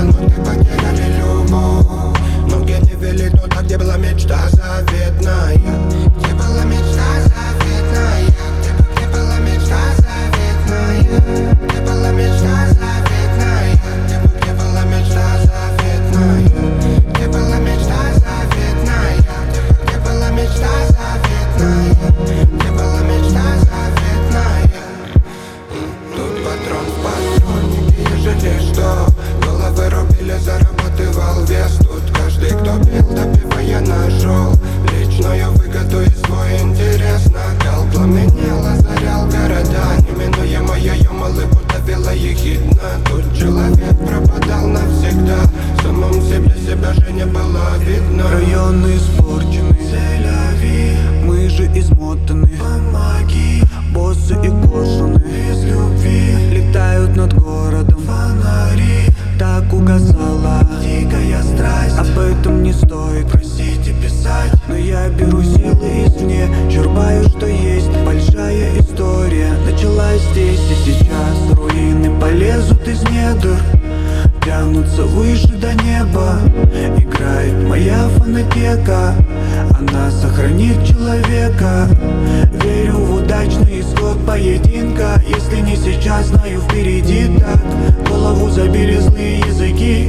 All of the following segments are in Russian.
банкноты потеряли любовь. Ноги не вели туда, где была мечта заветная. Где была мечта заветная. Где была мечта заветная. Где была мечта заветная. Где была мечта заветная. Где была мечта заветная. Где была мечта заветная. Где была мечта заветная. Тут патрон в патроннике, я жалею, что головы рубили, зарабатывал вес. Тут каждый, кто пил, допивая, нашел личную выгоду и свой интерес. Накал пламенел, озарял города, неминуемая юмолы будто вела ехидна. Тут человек пропадал навсегда, в самом себе себя же не было видно. Районы испорчены, мы же измотаны. Помоги, боссы и кожаные без любви летают над городом фонари. Так угасала Дикая страсть, об этом не стоит просить и писать. но я беру силы извне, черпаю, что есть. Большая история началась здесь и сейчас. Руины полезут из недр, тянутся выше до неба. Играет моя фонотека, она сохранит человека. Верю в удачный исход поединка. Если не сейчас, знаю, впереди так. Голову забили злые языки.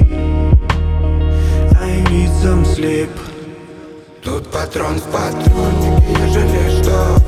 I need some sleep. Тут патрон в патроннике, я жалею, что